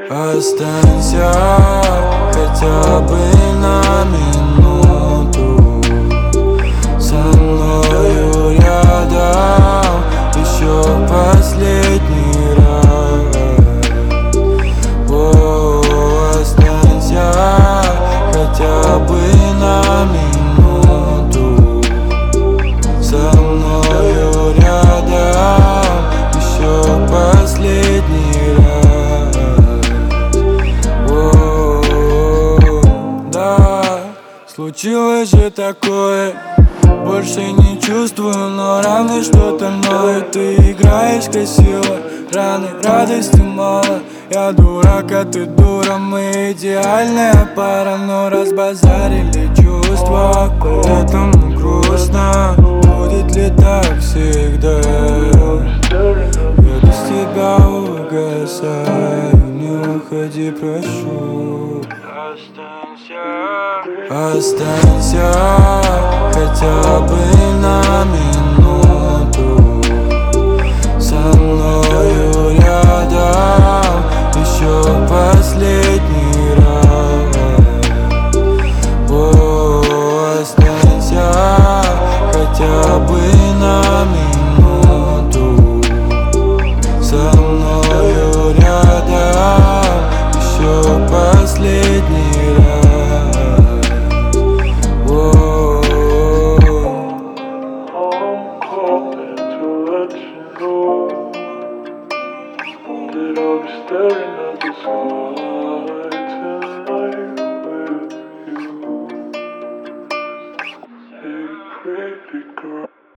Останься хотя бы на минуту со мною рядом, еще последний раз. Останься хотя бы на минуту со мною рядом, еще последний раз. Случилось же такое, больше не чувствую, но раны что-то ноют. Ты играешь красиво, раны радости мало. Я дурак, а ты дура, мы идеальная пара, но разбазарили чувства, поэтому грустно. Будет ли так всегда? Я без тебя угасаю, не уходи, прошу. Останься хотя бы на минуту со мною рядом, еще последний раз. Останься хотя бы на минуту со мною рядом, еще последний раз. I'll be staring at the sky tonight with you. Hey, pretty girl.